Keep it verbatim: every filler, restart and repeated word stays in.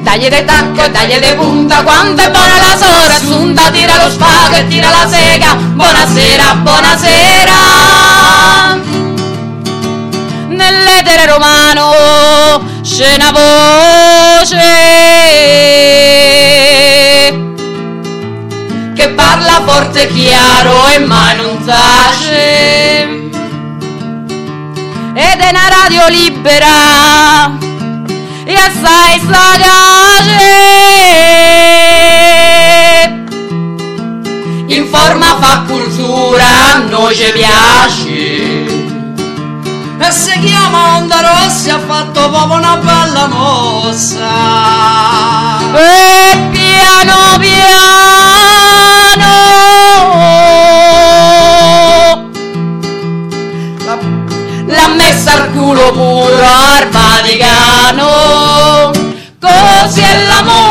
dagli de tacco e dagli de punta, quanto è buona la sora assunta, tira lo spago e tira la sega, buonasera, buonasera. Nell'etere romano c'è una voce che parla forte e chiaro e mai non tace, ed è una radio libera e assai sagace, informa, fa cultura, a noi ci piace, e si chiama Onda Rossa, ha fatto proprio una bella mossa, e piano piano l'ha messa al culo puro al Vaticano, così è l'amore